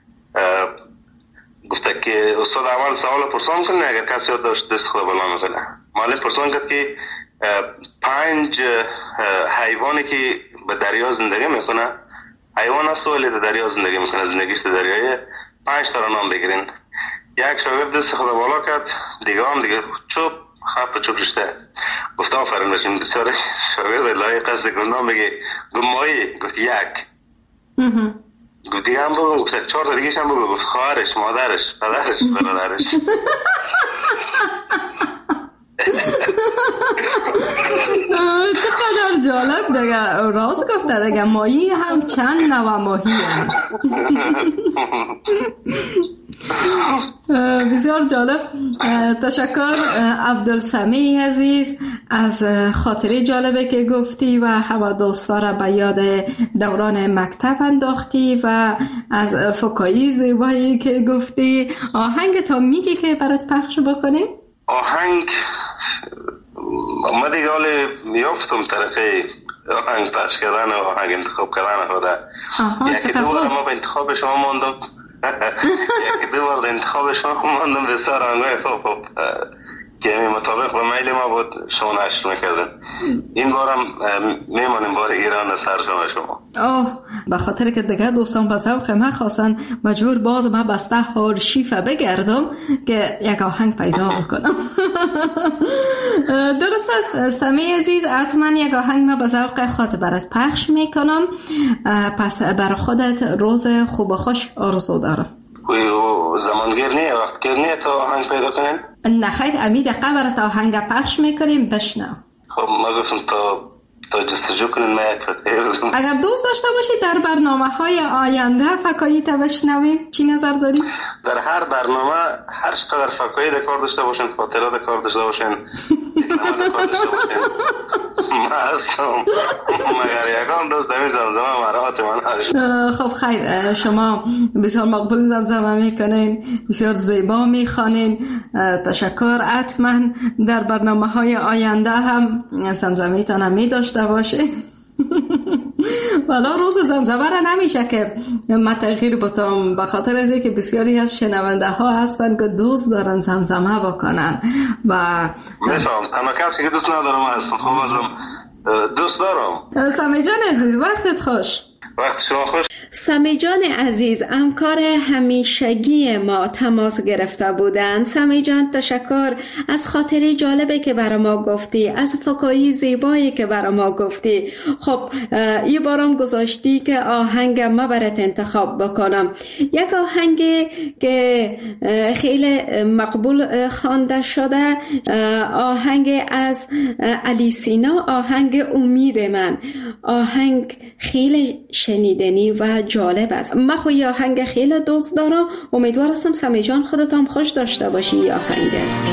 گفته که استاد اول سوال پرسان کنه، اگر کسی یاد داشت دست خود بالا میکنه. معلم پرسان کرد که 5 حیوانی که به دریا زندگی میکنه، حیوان است ولی در دریا زندگی میکنه، زندگیش در دریایه، 5 تا نام بگیرین. یک شاگرد دست خود بالا کرد، دیگه هم دیگه چوب خب چوب رشته. گفت آفرین باشیم بسیار شاگرد لایق است که نام بگی. گفت مایی. گفت یک. گفت دیگه هم بگو. گفت 4 تا دیگه هم بگو. گفت خواهرش، مادرش، پدرش، برادرش. چقدر جالب. دیگه راست گفته. دیگه ماهی هم چند نوع ماهی هست. بسیار جالب. تشکر عبدالسمیع عزیز از خاطره جالبه که گفتی و همه دوستا را به یاد دوران مکتب انداختی و از فکایی زیبایی که گفتی. آهنگ تا میگی که برات پخش بکنیم؟ آهنگ ما دیگه حالی میافتم طرقه آهنگ پخش کردن و آهنگ انتخاب کردن خوده. یکی 2 بار ما به انتخاب شما ماندم. یکی دو بار انتخاب شما ماندم بسیار آنگاه خوب که مطابق با میل ما بود شما نشر میکردن. این بارم میمانیم بار ایران سر شما. به خاطر که دیگه دوستان به ذوق من خواستن مجبور باز ما بسته آرشیف بگردم که یک آهنگ پیدا بکنم. درست است سمی عزیز، حتما یک آهنگ ما به ذوق خاطر برات پخش میکنم. پس برای خودت روز خوب و خوش آرزو دارم. زمانگیر نیه، وقتگیر نیه تا آهنگ پیدا کنین؟ نه خیر، امید قبرت آهنگ پخش میکنیم بشنو. خب ما گفتم تا جستجو کنین ما یک اگر دوست داشته باشید در برنامه های آینده فکایی تا بشنویم چی نظر داری؟ در هر برنامه هر چقدر فکایی در کار داشته باشین، خاطره در کار داشته باشین، اکلامه در کار داشته باشین، ما هستم مگر یکان دوست دمی زمزمه مرات من. خب خیر، شما بسیار مقبول زمزمه میکنین، بسیار زیبا میخوانین. تشکر. حتما در برنامه های آینده هم زمزمه تان می داشته باشه. والا روز زمزمه را نمیشه که ما تغییر بتم، به خاطر از اینکه بسیاری از شنونده ها هستن که دوست دارن زمزمه بکنن و میفهم. تنها کسی که دوست ندارم هستم. خب ازم دوست دارم. سمی جان عزیز وقتت خوش. وقت شما خوش. سمی جان عزیز همکار همیشگی ما تماس گرفته بودند. سمی جان تشکر از خاطره جالبی که برای ما گفتی، از فکایی زیبایی که برای ما گفتی. خب یه بارم گذاشتی که آهنگ ما برات انتخاب بکنم. یک آهنگ که خیلی مقبول خوانده شده، آهنگ از علی سینا، آهنگ امید من. آهنگ خیلی شنیدنی و جالب است. من خو یه آهنگ خیلی دوست دارم. امیدوارم سمی جان خودت هم خوش داشته باشی یه آهنگ.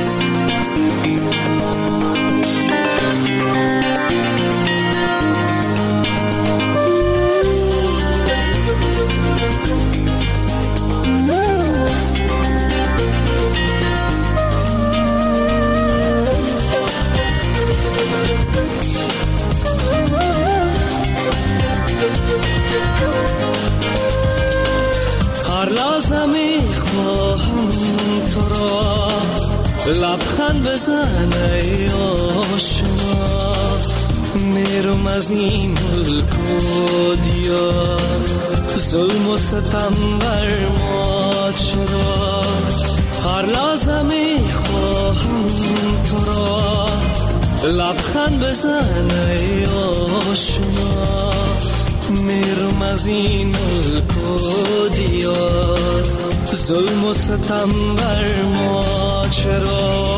لبخند بزن ای آشنا، میرم از این ملک و دیار، ظلم و ستم بر ما چرا؟ هر لحظه میخواهم تو را، لبخند بزن ای آشنا، میرم از این ملک و دیار، ظلم و ستم بر ما چرا؟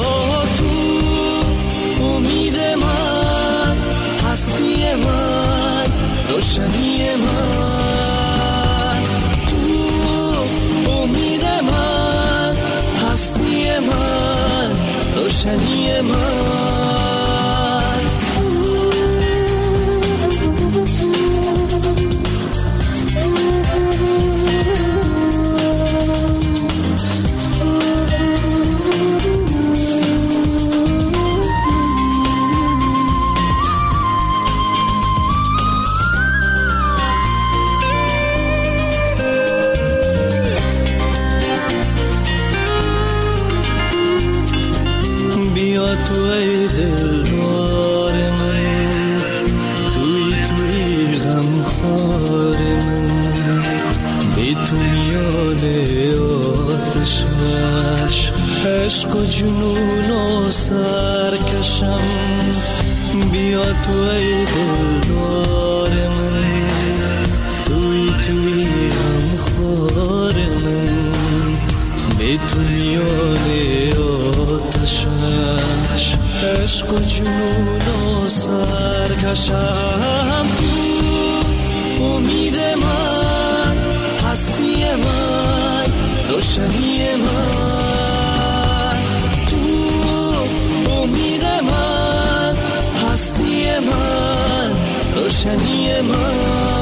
تو امید من، هستی من، روشنی من، تو امید من، هستی من، روشنی من. تو ای دلدار من، توی غمخوار من، بی تو میان آتش عشق و جنون و سرکشم. بیا تو ای دلدار من، توی غمخوار من، بی تو میان آتش عشق و جنون و سرکشم. تو امید من، هستی من، روشنی من، تو امید من، هستی من، روشنی من.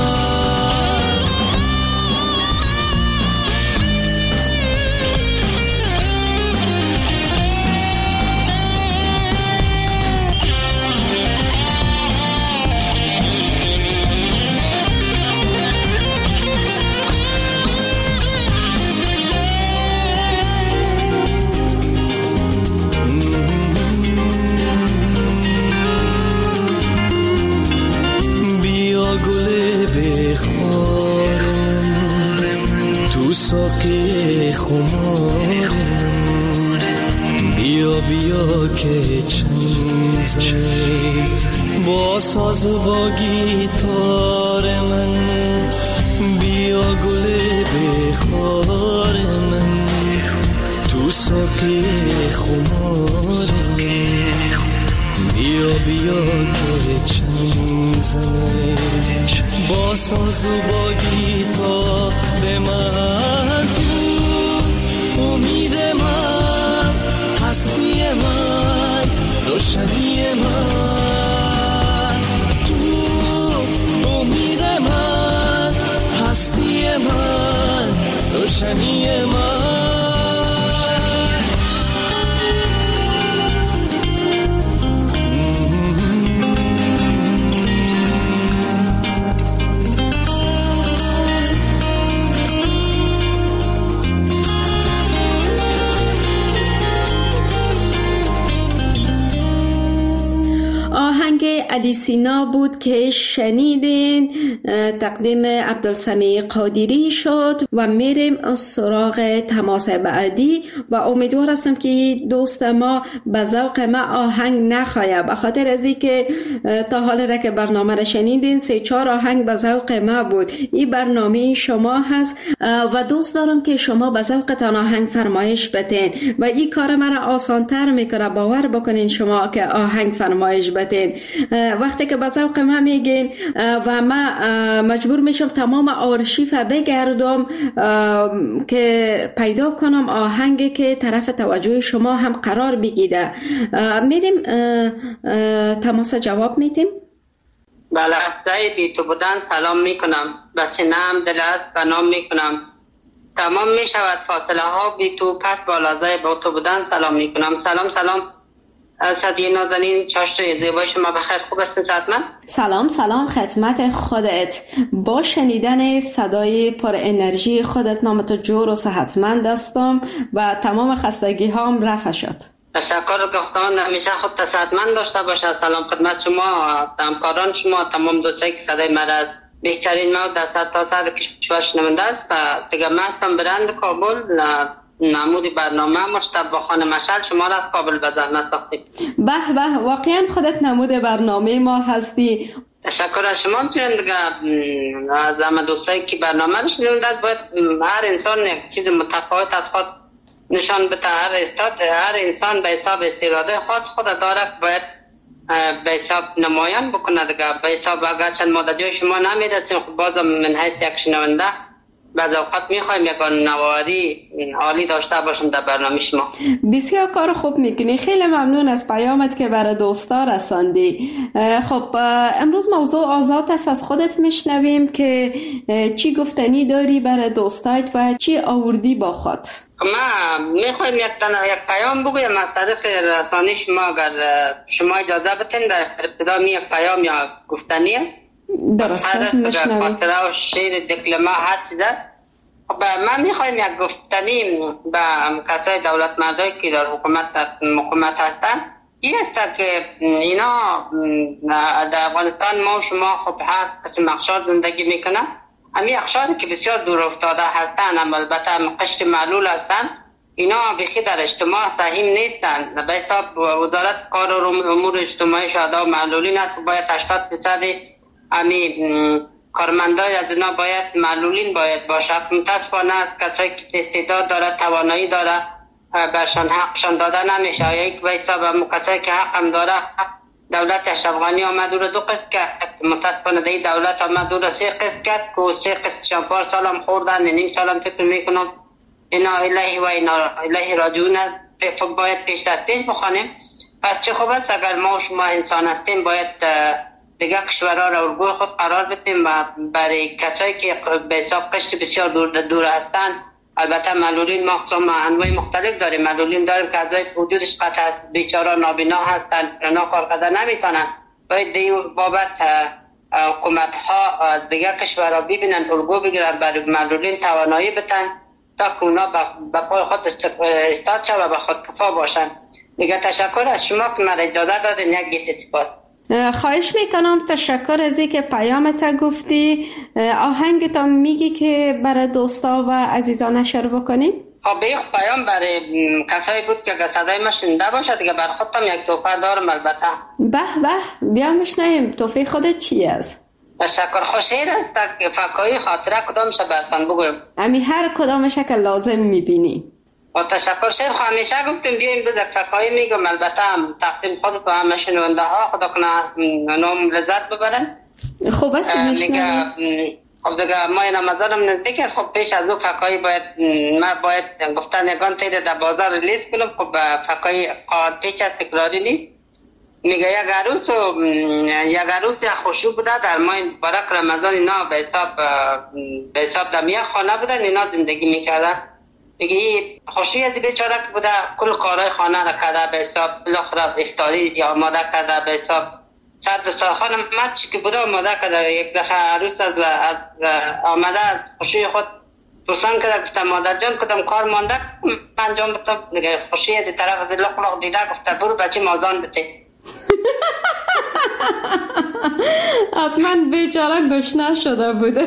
خار من، تو ساقی خمار من، بیا بیا که چنگ زنیم با ساز و با گیتار من، بیا گل بخار من، تو ساقی خمار من، بیا بیا که چنگ زنیم با ساز و با گیتار من، تو امید من، هستی من، روشنی من، تو امید من، هستی من، روشنی من. آهنگ علی سینا بود که شنیدین، تقدیم عبدالسمیع قادری شد و میریم سراغ تماس بعدی و امیدوار هستم که دوست ما به ذوق ما آهنگ نخواهد، به خاطر از اینکه تا حال را که برنامه را شنیدین 3-4 آهنگ به ذوق ما بود. این برنامه شما هست و دوست دارم که شما به ذوقتان آهنگ فرمایش بدین و این کار مرا آسانتر میکنه. باور بکنین شما که آهنگ فرمایش بدین. وقتی که به ذوق ما میگین و ما مجبور میشم تمام آرشیف بگردم که پیدا کنم آهنگی که طرف توجه شما هم قرار بگیره. میریم تماس جواب میتیم. بله، افزای بی تو بودن سلام میکنم، به سینه‌ام دل است بنام میکنم، تمام میشود فاصله ها بی تو، پس با لحظه با تو بودن سلام میکنم. سلام صدیه نازنین، چاشت زیبای شما بخیر، خوب هستین صحتمند؟ سلام خدمت خودت. با شنیدن صدای پر انرژی خودت من تو جور و صحتمند هستم و تمام خستگی هام رفع شد. تشکر گفتان، همیشه خود صحتمند داشته باشه. سلام خدمت شما، همکاران شما، تمام دوستایی که صدای من از بهترین مواد در صد تا صد کشور شنونده است. دیگه من هستم برند کابل، نمود برنامه مجتبی خان مشعل، شما را از کابل به زحمت ساختیم. به واقعا خودت نمود برنامه ما هستی. تشکر از شما. میتونید دیگه از همه دوستایی که برنامه رو شنونده است، باید هر انسان یک چیز متفاوت از خود نشان بده. هر انسان به حساب استعداد خاص خود داره، باید به حساب نمایان بکنه دیگه. به حساب اگرچه ما در جای شما نمیرسیم، خب بازم من حیث یک شنونده بعض اوقات میخوایم یک نواری عالی داشته باشم در برنامه شما. بسیار کار خوب میکنی، خیلی ممنون از پیامت که برای دوستا رساندی. خب امروز موضوع آزاد است، از خودت میشنویم که چی گفتنی داری برای دوستایت و چی آوردی با خود. ما میخوایم یک پیام بگویم از طریق رسانه شما، اگر شما اجازه بدین در ابتدا یک پیام یا گفتنیه. درست است، میشنویم. خاطره و شعر دکلمه هر چیزه. خب ما میخوایم یک گفتنی به کسای دولت مردایی که در حکومت هستن، این است که اینا در افغانستان ما و شما خب هر قسم اقشار زندگی میکنن. همین اقشاری که بسیار دور افتاده هستن، البته قشر معلول هستن، اینا بخی در اجتماع سهیم نیستن. به حساب وزارت کار و امور اجتماعی شهدا و معلولین است، باید 80% همین کارمندای از اینا باید معلولین باید باشه. متاسفانه کسایی که استعداد داره، توانایی داره، برشان حقشان داده نمیشه. یک به حساب کسایی که حق هم داره، دولت اشرف آمد رو 2 قسط کرد. متاسفانه دی دولت آمد رو 3 قسط کرد که 3 قسطشان 4 سالم خوردن، نیم سالم فکر میکنم اینا الهی و اینا الهی راجعون. باید پیش بخوانیم. پس چه خوب است اگر ما و شما انسان هستیم، باید دیگه کشورها را الگوی خود قرار بدیم و برای کسایی که به حساب قشر بسیار دور هستن. البته معلولین ما انواع مختلف داریم. معلولین داریم که از وجودش قطع است، بیچاره نابینا هستن، اینا کار کردن نمیتونن. باید دیگه بابت حکومت ها از دیگه کشورها ببینن، الگو بگیرن، برای معلولین توانایی بدن تا که اونا به پای خود استاد شد و به خود کفا باشن. دیگه تشکر از شما که من اجازه دادین. یک گیت سپاس. خواهش میکنم تشکر از اینکه پیامت گفتی. آهنگ تا میگی که برای دوستا و عزیزان نشر بکنیم. خب یک پیام برای کسایی بود که صدای ما شنیده باشد که بر خودم یک توفه دارم البته. به بیا میشنیم. توفه خودت چی است؟ تشکر. خوشیر است که فکایی خاطره کدامش برتان بگویم. امی هر کدامش که لازم میبینی. با تشکر شیر. همیشه گفتیم بیایم روز فکایی میگم، البته تقدیم خودت و همه شنونده ها خدا کنه نام لذت ببرن. خوب است میشنیم. خب دیگه ماه رمضان نزدیک است. خب پیش از او فکایی باید گفتن یگان تیره در بازار ریلیز کنم. خب فکایی قاعد پیچ است، تکراری نیست. میگه یک عروس یا خوشو بوده در ماه مبارک رمضان. اینا به حساب در میه خانه بودن، اینا زندگی میکردن. میگه خوشوی از بیچاره که بوده کل کارهای خانه را کرده به حساب، بالاخره افطاری یا آماده کرده به حساب، سر دسترخوان همه چی که بوده آماده کرده. یک دفعه عروس از آمده از خوشوی خود پرسان کرده، گفته مادر جان کدام کار مانده انجام بدم؟ دیگه خوشوی از طرف از لق دیده گفته برو بچه مازان بده. حتما بیچاره گشنه شده بوده.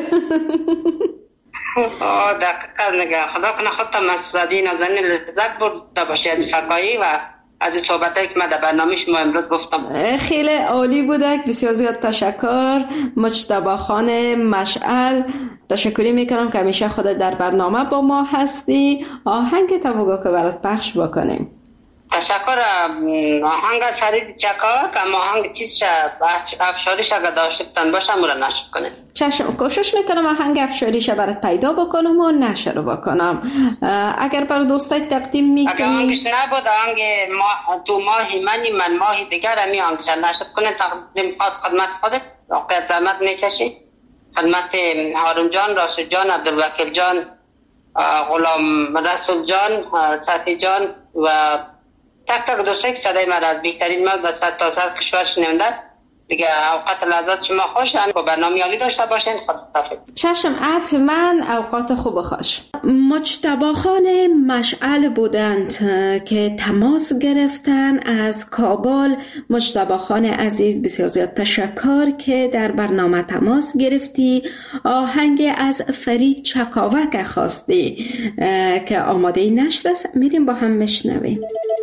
دقیقا نگه خدا کنه خودم از صدی نازنی لذت برده باشه از فکایی و از صحبتایی که من در برنامه شما امروز گفتم. خیلی عالی بوده. بسیار زیاد تشکر. مجتبی خان مشعل، تشکری میکنم که همیشه خودت در برنامه با ما هستی. آهنگ تا بگو که برات پخش بکنیم. تشکر. آهنگ از فرید چکار که آهنگ چیز افشاریش اگر داشته بتن باشم او را نشر کنه. چشم، کوشش میکنم آهنگ افشاریش برات پیدا بکنم و نشر بکنم. اگر بر دوستای تقدیم میکنی اگر آهنگش نبود آهنگ تو ماهی من ماهی دیگر همی آهنگش نشر کنه تقدیم خاص خدمت خودت واقعیت زحمت میکشی، خدمت هارون جان، راشد جان، عبدالوکیل جان، غلام رسول جان، صفی جان و تک دوستایی که صدای من از بهترین مقدس تا سر کشور شنونده است. دیگه اوقات لذت شما خوش، با برنامه عالی داشته باشین. خدا چشم، حتما اوقات خوب خوش. مجتبی خان مشعل بودند که تماس گرفتن از کابل. مجتبی خان عزیز بسیار زیاد تشکر که در برنامه تماس گرفتی. آهنگ از فرید چکاوک خواستی که آماده نشر است، میریم با هم میشنویم.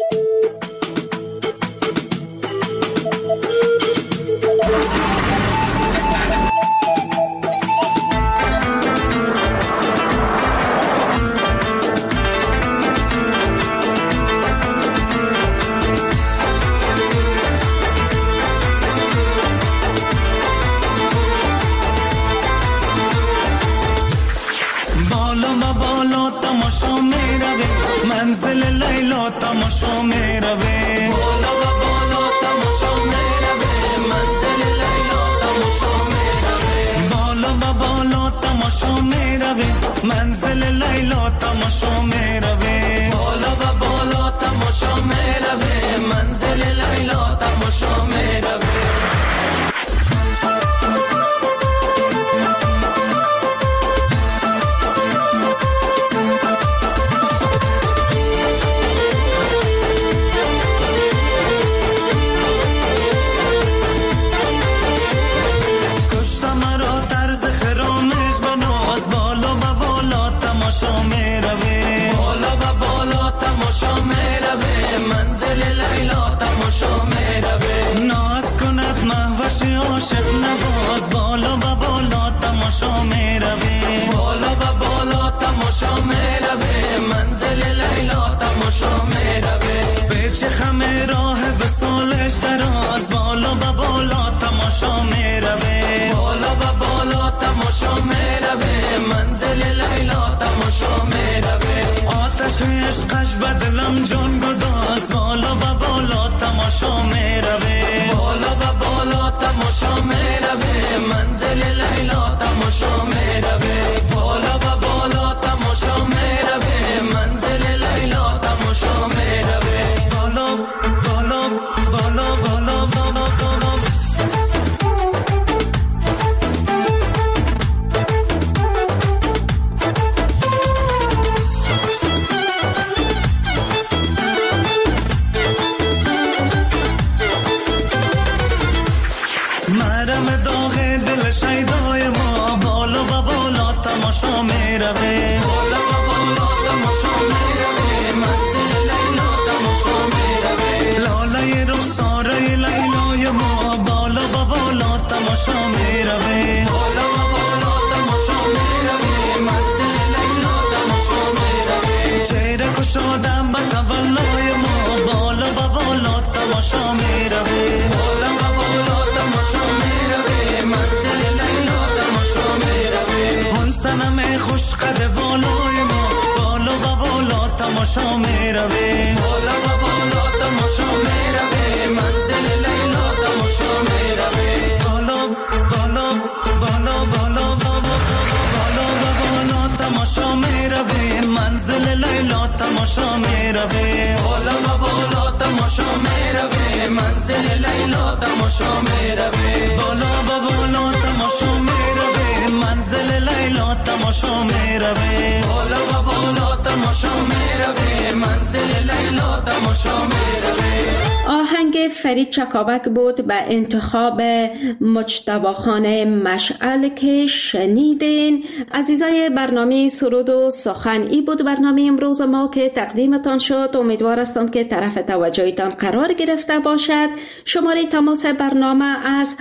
منزل لیلا تماشا میروه، بالا و بالا تماشا میروه، منزل لیلا تماشا میروه، بالا و بالا تماشا میروه، منزل لیلا تماشا میروه، بالا و بالا تماشا میروه، منزل لیلا تماشا میروه. عاشق نواز بالا و بالا تماشا میروه، بالا و بالا تماشا میروه، منزل لیلا تماشا میروه، پیچ خم راه وصالش دراز بالا و بالا تماشا میروه، بالا و بالا تماشا میروه، منزل لیلا تماشا میروه، آتش عشقش بدلم جان گداز بالا و بالا تماشا میروه، بالا و بالا تماشا میروه، منزل لیلا تماشا میروه، بالا و بالا تماشا میروه، منزل لیلا تماشا میروه، بالا بالا بالا بالا بالا بالا. میروه بالا و بالا تماشا میروه منزل لیلا تماشا میروه لاله رخساره لیلای ما بالا و بالا تماشا میروه بالا و بالا تماشا میروه منزل لیلا تماشا میروه چهره کشادم به تولای ما بالا و بالا تماشا میروه بالا و بالا تماشا میروه منزل لیلا تماشا میروه اون صنم خوش قد بالای ما بالا و بالا تماشا میروه بالا و بالا تماشا میروه منزل لیلا تماشا میروه بالا بالا بالا بالا بالا و بالا تماشا میروه منزل لیلا تماشا میروه بالا و بالا تماشا میروه منزل لیلا تماشا میروه بالا و بالا تماشا میروه منزل لیلا تماشا میروه بالا و بالا تماشا میروه منزل لیلا تماشا میروه. آهنگ فرید چکاوک بود به انتخاب مجتبی خان مشعل که شنیدین. عزیزای برنامه سرود و سخن، ای بود برنامه امروز ما که تقدیمتان شد. امیدوار هستم که طرف توجهتان قرار گرفته باشد. شماره تماس برنامه از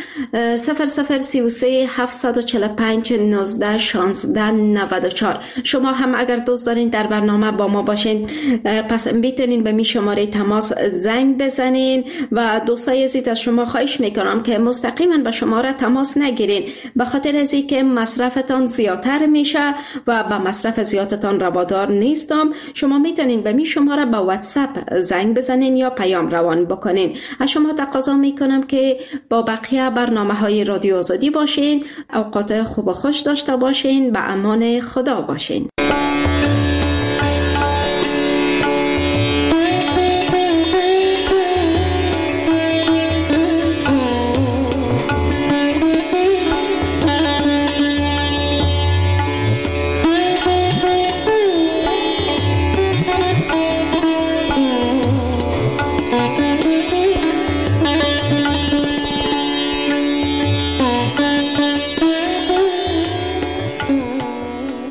0033 745 19 16 94. شما هم اگر دوست دارین در برنامه با ما باشین پس میتونین به می شماره تماس زنگ بزنین و دوستای عزیز از شما خواهش میکنم که مستقیما به شماره تماس نگیرین، به خاطر از اینکه مصرفتان زیادتر میشه و با مصرف زیادتان روادار نیستم. شما میتونین به می شماره با واتساپ زنگ بزنین یا پیام روان بکنین. از شما تقاضا میکنم که با بقیه برنامه‌های رادیو آزادی باشین. اوقات خوب و خوش داشته باشین. به امان خدا باشین.